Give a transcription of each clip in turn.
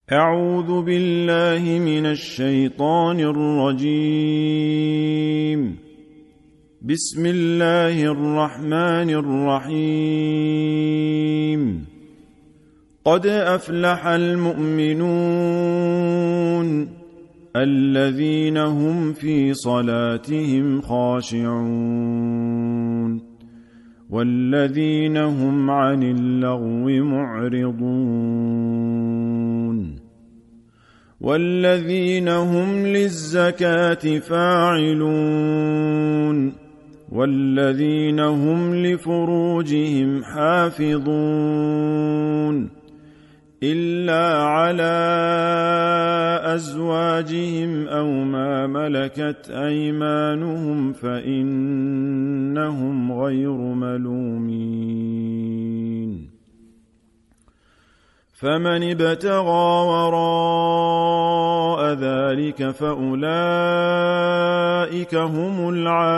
أعوذ بالله من الشيطان الرجيم. بسم الله الرحمن الرحيم. قد أفلح المؤمنون الذين هم في صلاتهم خاشعون والذين هم عن اللغو معرضون والذين هم للزكاة فاعلون والذين هم لفروجهم حافظون إلا على أزواجهم أو ما ملكت أيمانهم فإنهم غير ملومين. فمن ابتغى وراء ذلك فأولئك هم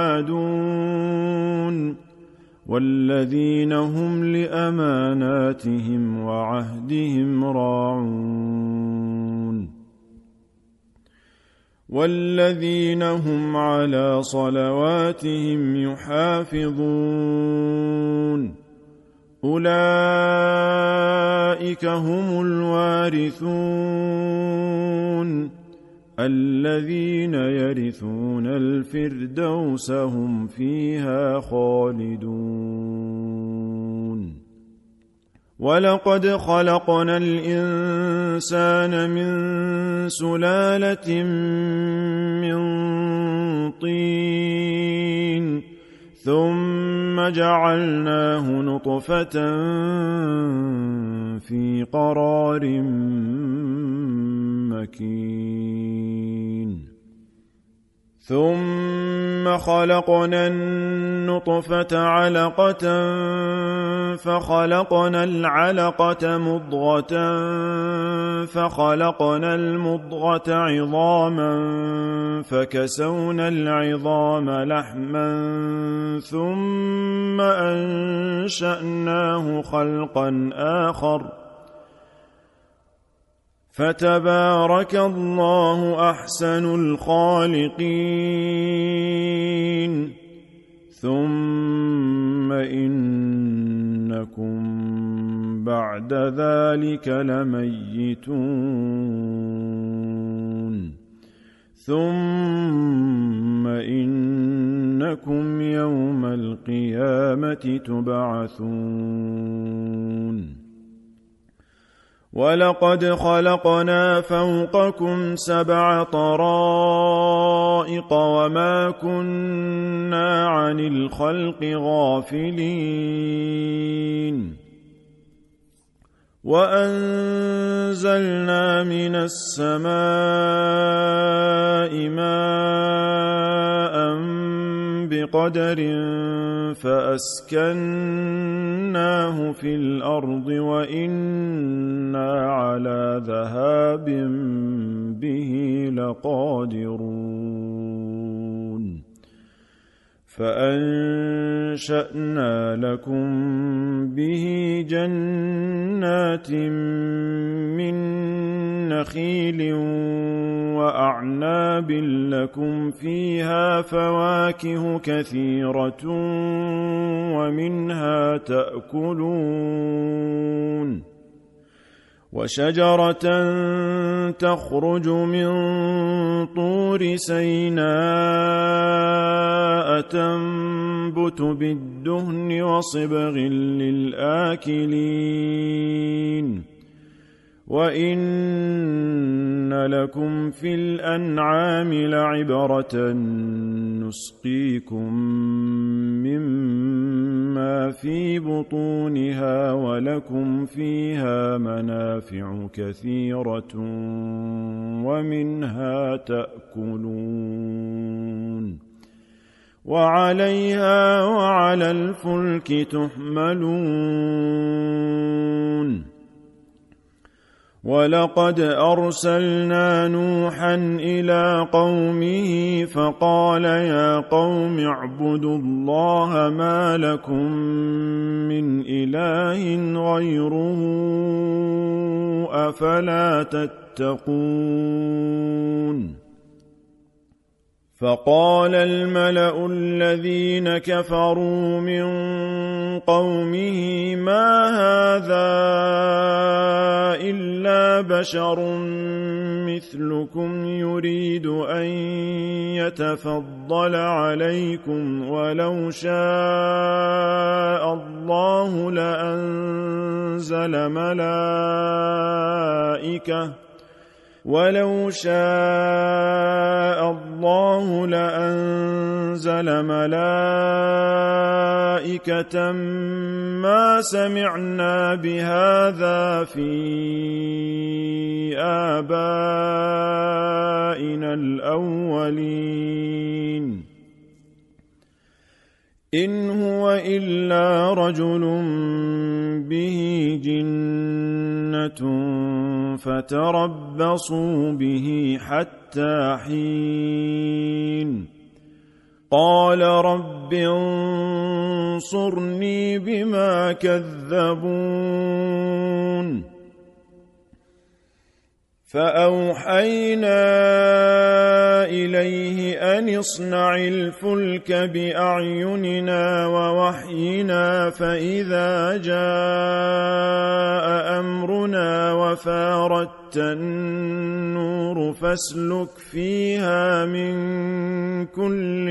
العادون والذين هم لأماناتهم وعهدهم راعون والذين هم على صلواتهم يحافظون أولئك هم الوارثون الذين يرثون الفردوس هم فيها خالدون. ولقد خلقنا الإنسان من سلالة من طين ثم جعلناه نطفة في قرار مكين ثم خلقنا النطفة علقة فخلقنا العلقة مضغة فخلقنا المضغة عظاما فكسونا العظام لحما ثم أنشأناه خلقا آخر فتبارك الله أحسن الخالقين. ثم إنكم بعد ذلك لميتون ثم إنكم يوم القيامة تبعثون. ولقد خلقنا فوقكم 7 طرائق وما كنا عن الخلق غافلين وأنزلنا من السماء ماء بقدر فأسكناه في الأرض وإنا على ذهاب به لقادرون فأنشأنا لكم به جنات من نخيل وأعناب لكم فيها فواكه كثيرة ومنها تأكلون وشجرة تخرج من طور سيناء تنبت بالدهن وصبغ للآكلين وإن لكم في الأنعام لعبرة نسقيكم مما في بطونها ولكم فيها منافع كثيرة ومنها تأكلون وعليها وعلى الفلك تحملون. ولقد أرسلنا نوحا إلى قومه فقال يا قوم اعبدوا الله ما لكم من إله غيره أفلا تتقون فقال الملأ الذين كفروا من قومه ما هذا إلا بشر مثلكم يريد أن يتفضل عليكم ولو شاء الله لأنزل ملائكة ما سمعنا بهذا في آبائنا الأولين إن هو إلا رجل به جنة فتربصوا به حتى حين قال رب انصرني بما كذبون فأوحينا إليه أن اصنع الفلك بأعيننا ووحينا فإذا جاء أمرنا وفاردت النور فاسلك فيها من كل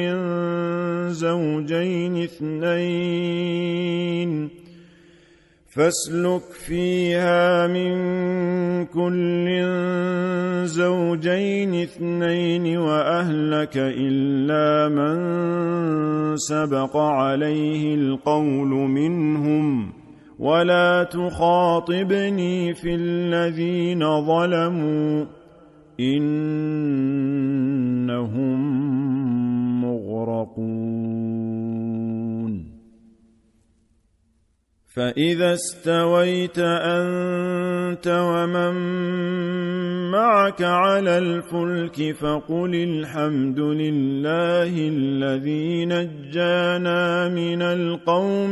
زوجين اثنين وأهلك إلا من سبق عليه القول منهم ولا تخاطبني في الذين ظلموا إنهم مغرقون فإذا استويت أنت ومن معك على الفلك فقل الحمد لله الذي نجانا من القوم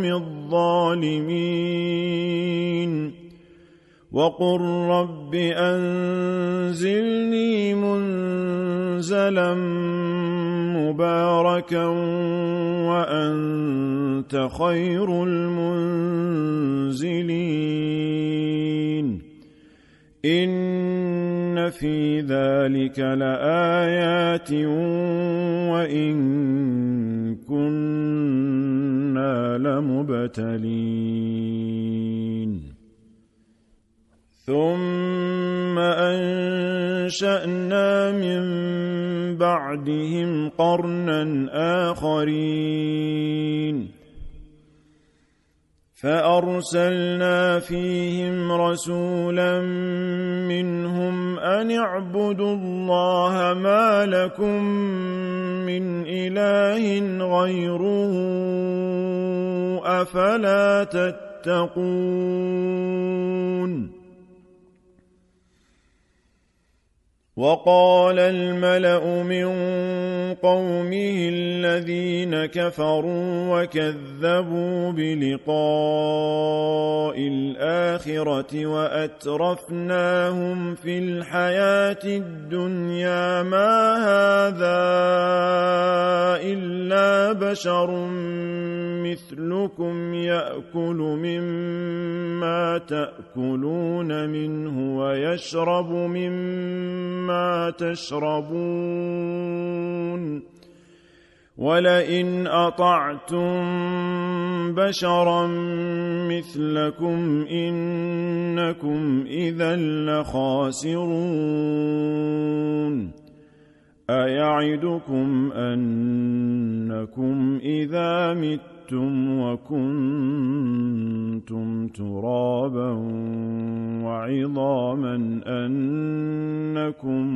الظالمين وقل رب أنزلني منزلا مباركا وأنت خير المنزلين إن في ذلك لآيات وإن كنا لمبتلين ثم أنشأنا من بعدهم قرنا آخرين فأرسلنا فيهم رسولا منهم أن اعبدوا الله ما لكم من إله غيره أفلا تتقون وقال الملأ من قومه الذين كفروا وكذبوا بلقاء الآخرة وأترفناهم في الحياة الدنيا ما هذا إلا بشر مثلكم يأكل مما تأكلون منه ويشرب مما تشربون ولئن أطعتم بشرا مثلكم إنكم إذا لخاسرون أيعدكم أنكم إذا متم وكنتم ترابا وعظاما أنكم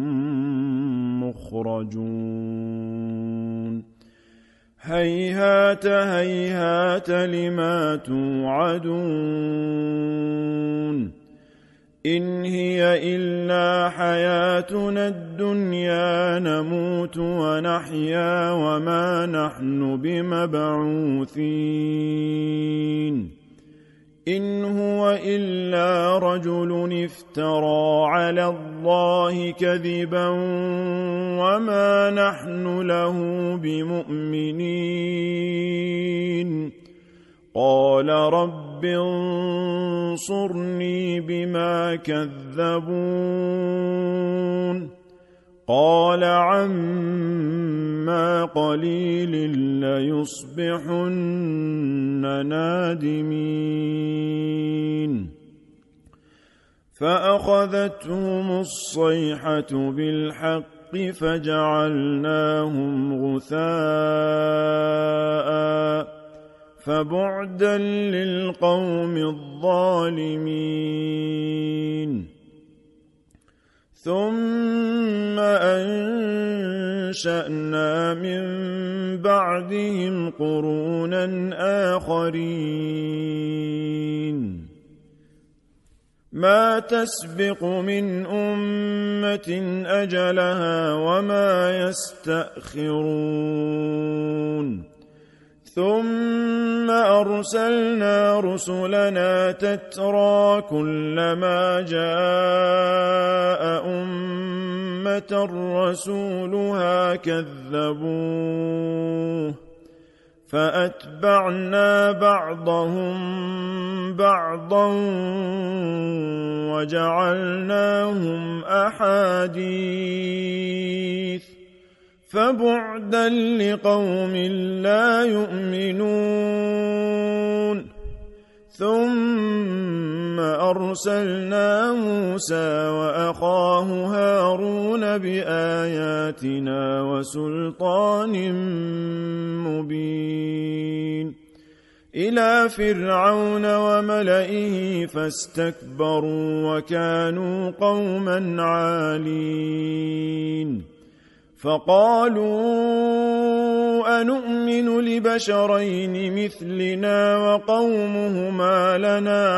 مخرجون هيهات هيهات لما توعدون إن هي إلا حياتنا الدنيا نموت ونحيا وما نحن بمبعوثين إن هو إلا رجل افترى على الله كذبا وما نحن له بمؤمنين قال رب انصرني بما كذبون قال عما قليل ليصبحن نادمين فأخذتهم الصيحة بالحق فجعلناهم غثاء فبعدا للقوم الظالمين ثم أنشأنا من بعدهم قرونا آخرين ما تسبق من أمة أجلها وما يستأخرون ثم أرسلنا رسلنا تترى كلما جاء أمة رسولها كذبوه فأتبعنا بعضهم بعضا وجعلناهم أحاديث فبعدا لقوم لا يؤمنون ثم أرسلنا موسى وأخاه هارون بآياتنا وسلطان مبين إلى فرعون وملئه فاستكبروا وكانوا قوما عالين فقالوا أنؤمن لبشرين مثلنا وقومهما لنا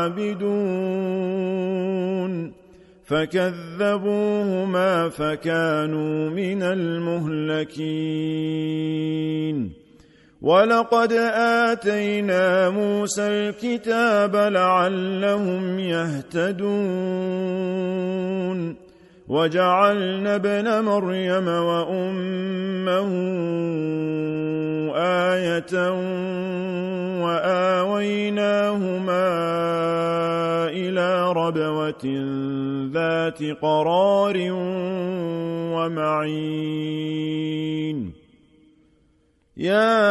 عابدون فكذبوهما فكانوا من المهلكين ولقد آتينا موسى الكتاب لعلهم يهتدون وجعلنا ابن مريم وأمه آية وآويناهما إلى ربوة ذات قرار ومعين يا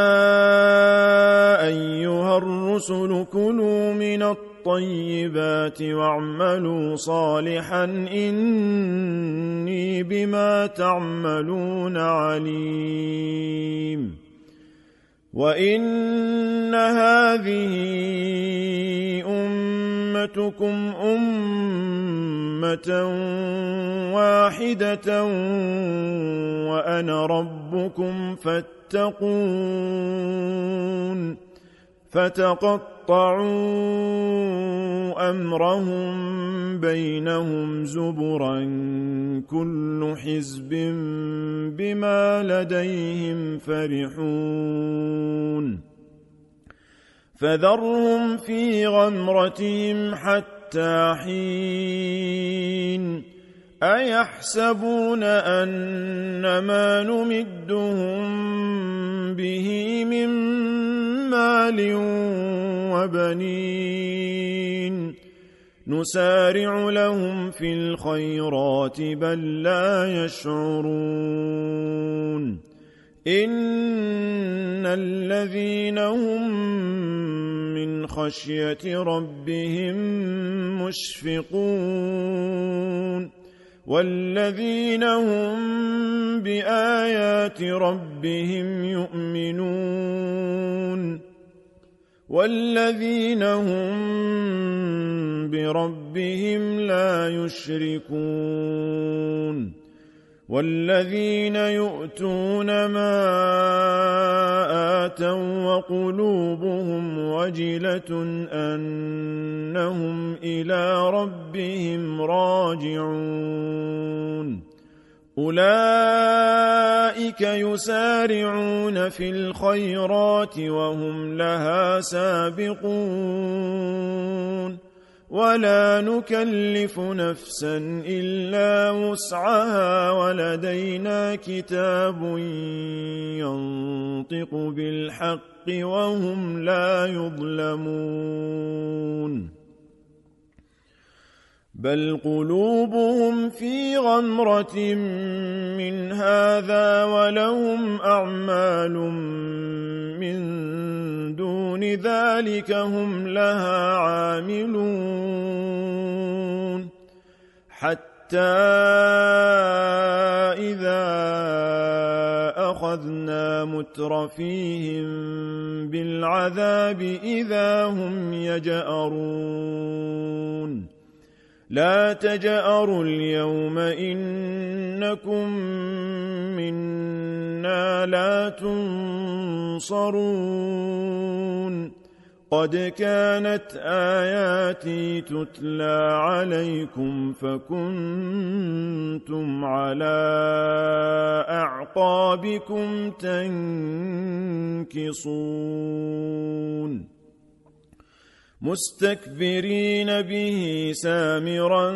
أيها الرسل كلوا من الطيبات واعملوا صالحا إني بما تعملون عليم وإن هذه أمتكم أمة واحدة وأنا ربكم فاتقون فتقطعوا أمرهم بينهم زبرا كل حزب بما لديهم فرحون فذرهم في غمرتهم حتى حين أيحسبون أن ما نمدهم به من مال وبنين نسارع لهم في الخيرات بل لا يشعرون إن الذين هم من خشية ربهم مشفقون والذين هم بآيات ربهم يؤمنون والذين هم بربهم لا يشركون والذين يؤتون ما آتوا وقلوبهم وجلة أنهم إلى ربهم راجعون أولئك يسارعون في الخيرات وهم لها سابقون ولا نكلف نفسا إلا وسعها ولدينا كتاب ينطق بالحق وهم لا يظلمون بل قلوبهم في غمرة من هذا ولهم أعمال من دون ذلك هم لها عاملون حتى إذا أخذنا مترفيهم بالعذاب إذا هم يجأرون لا تجأروا اليوم إنكم منا لا تنصرون قد كانت آياتي تتلى عليكم فكنتم على أعقابكم تنكصون مستكبرين به سامرا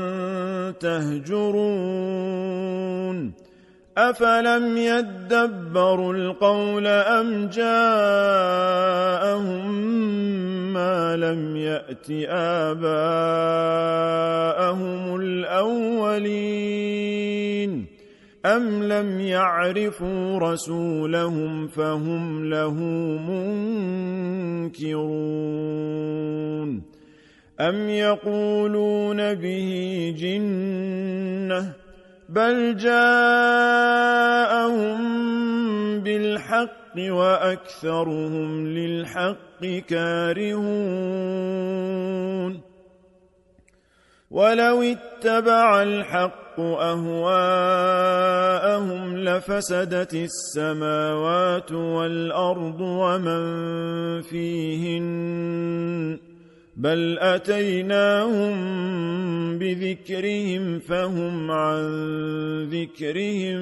تهجرون أفلم يدبروا القول أم جاءهم ما لم يأت آباءهم الأولين أم لم يعرفوا رسولهم فهم له منكرون أم يقولون به جنة بل جاءهم بالحق وأكثرهم للحق كارهون ولو اتبع الحق أهواءهم لفسدت السماوات والأرض ومن فيهن بل أتيناهم بذكرهم فهم عن ذكرهم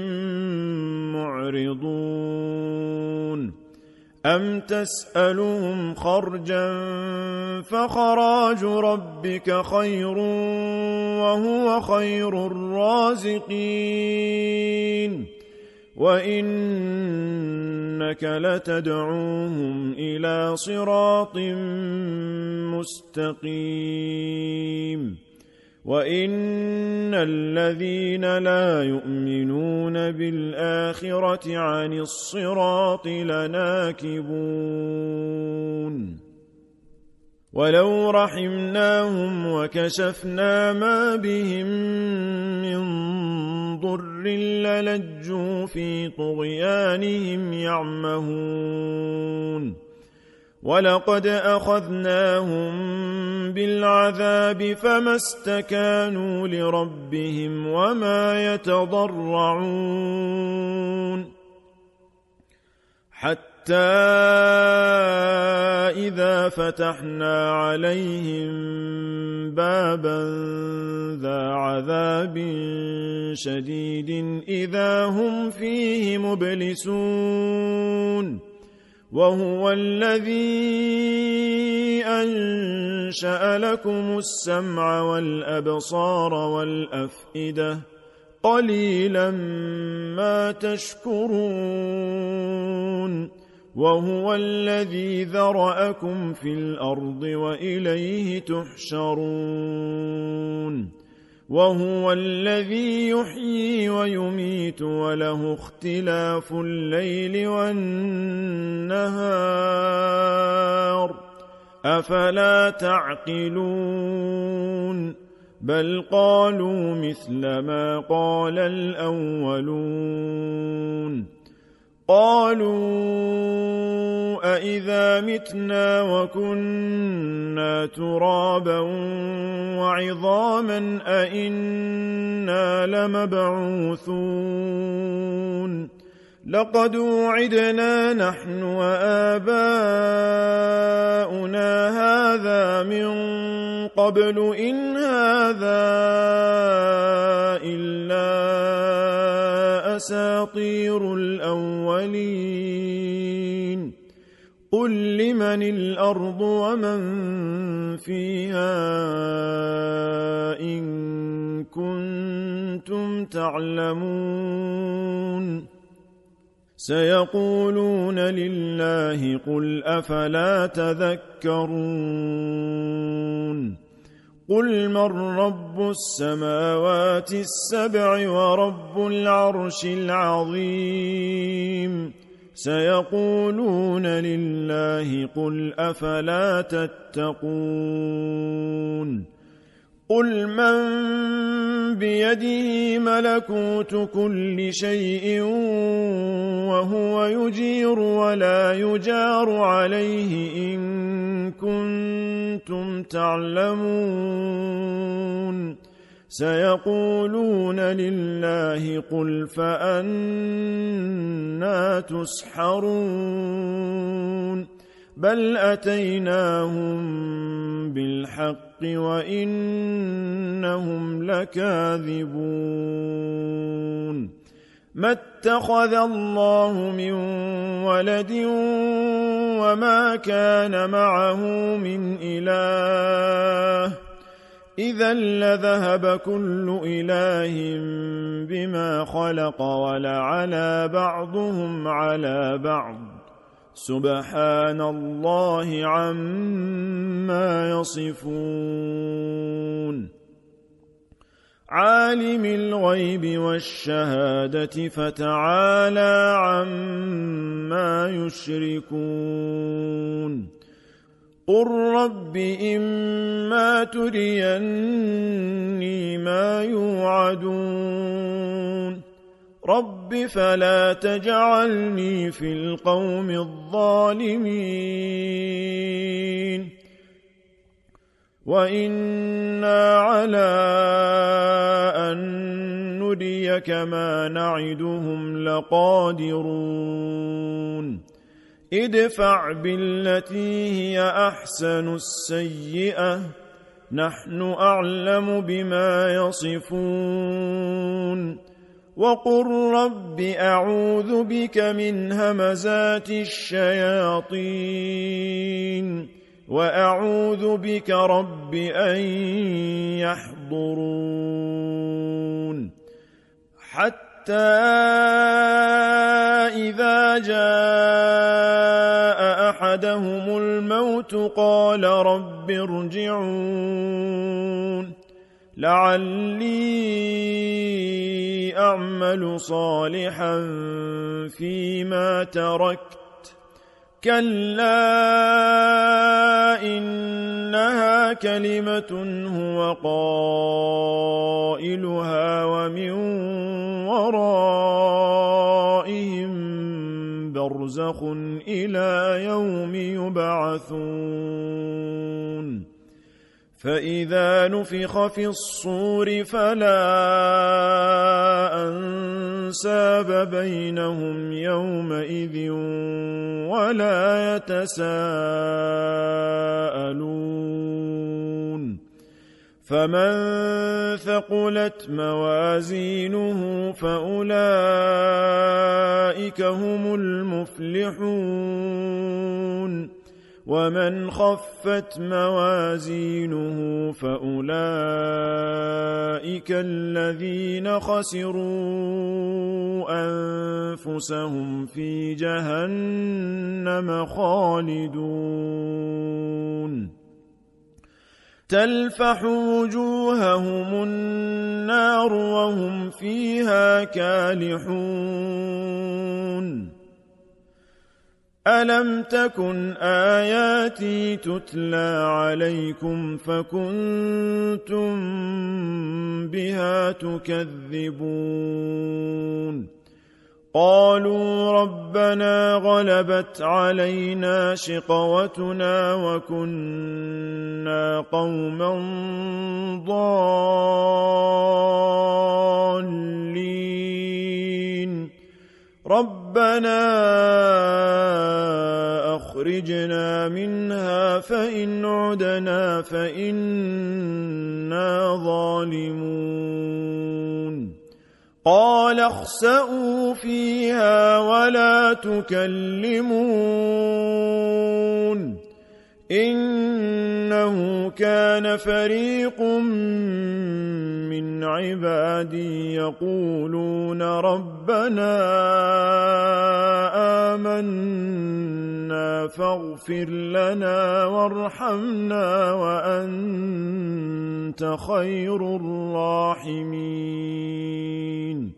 معرضون أم تسألهم خرجا فخراج ربك خير وهو خير الرازقين وإنك لتدعوهم إلى صراط مستقيم وإن الذين لا يؤمنون بالآخرة عن الصراط لناكبون ولو رحمناهم وكشفنا ما بهم من ضر للجوا في طغيانهم يعمهون ولقد أخذناهم بالعذاب فما استكانوا لربهم وما يتضرعون حتى إذا فتحنا عليهم بابا ذا عذاب شديد إذا هم فيه مبلسون وهو الذي أنشأ لكم السمع والأبصار والأفئدة قليلا ما تشكرون وهو الذي ذرأكم في الأرض وإليه تحشرون وهو الذي يحيي ويميت وله اختلاف الليل والنهار أفلا تعقلون بل قالوا مثل ما قال الأولون قالوا أإذا متنا وكنا ترابا وعظاما أإنا لمبعوثون لقد وعدنا نحن وآباؤنا هذا من قبل إن هذا إلا أساطير الأولين قل لمن الأرض ومن فيها إن كنتم تعلمون سيقولون لله قل أفلا تذكرون قل من رب السماوات السبع ورب العرش العظيم سيقولون لله قل أفلا تتقون قل من بيده ملكوت كل شيء وهو يجير ولا يجار عليه إن كنتم تعلمون سيقولون لله قل فأنى تسحرون بل أتيناهم بالحق وإنهم لكاذبون ما اتخذ الله من ولد وما كان معه من إله إذا لذهب كل إله بما خلق ولعلى بعضهم على بعض سبحان الله عما يصفون عالم الغيب والشهادة فتعالى عما يشركون قل رب إما تريني ما يوعدون رب فلا تجعلني في القوم الظالمين وإنا على أن نريك ما نعدهم لقادرون ادفع بالتي هي أحسن السيئة نحن أعلم بما يصفون وقل رب أعوذ بك من همزات الشياطين وأعوذ بك رب أن يحضرون حتى إذا جاء أحدهم الموت قال رب ارجعون لعلي أعمل صالحا فيما تركت كلا إنها كلمة هو قائلها ومن ورائهم برزخ إلى يوم يبعثون فإذا نفخ في الصور فلا أنساب بينهم يومئذ ولا يتساءلون فمن ثقلت موازينه فأولئك هم المفلحون ومن خفت موازينه فأولئك الذين خسروا أنفسهم في جهنم خالدون تلفح وجوههم النار وهم فيها كالحون ألم تكن آياتي تتلى عليكم فكنتم بها تكذبون قالوا ربنا غلبت علينا شقوتنا وكنا قوما ضالين ربنا أخرجنا منها فإن عدنا فإنا ظالمون قال اخسئوا فيها ولا تكلمون إنه كان فريق من عبادي يقولون ربنا آمنا فاغفر لنا وارحمنا وأنت خير الراحمين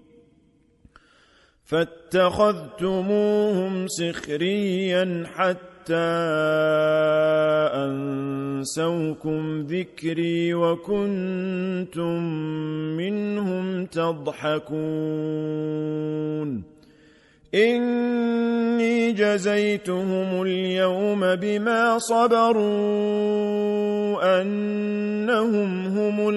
فاتخذتموهم سخريا حتى أنسوكم ذكري وكنتم منهم تضحكون إني جزيتهم اليوم بما صبروا أنهم هم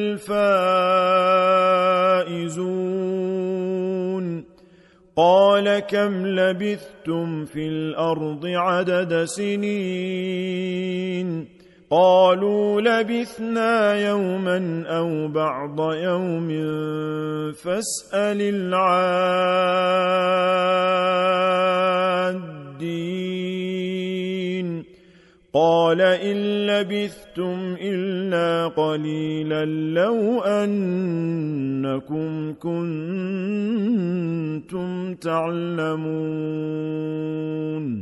الفائزون قال كم لبثتم في الأرض عدد سنين قالوا لبثنا يوما أو بعض يوم فاسأل العادين قال إن لبثتم إلا قليلا لو أنكم كنتم تعلمون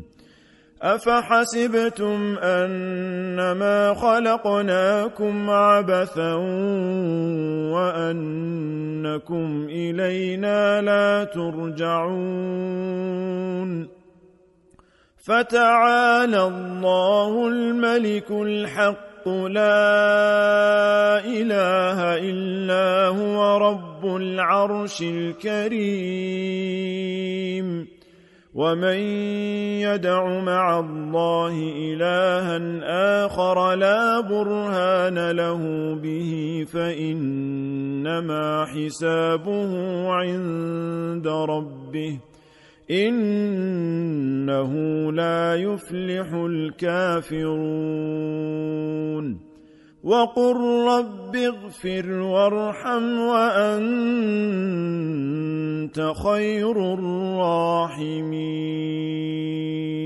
أفحسبتم أنما خلقناكم عبثا وأنكم إلينا لا ترجعون فتعالى الله الملك الحق لا إله إلا هو رب العرش الكريم ومن يدع مع الله إلها آخر لا برهان له به فإنما حسابه عند ربه إنه لا يفلح الكافرون وقل رب اغفر وارحم وأنت خير الراحمين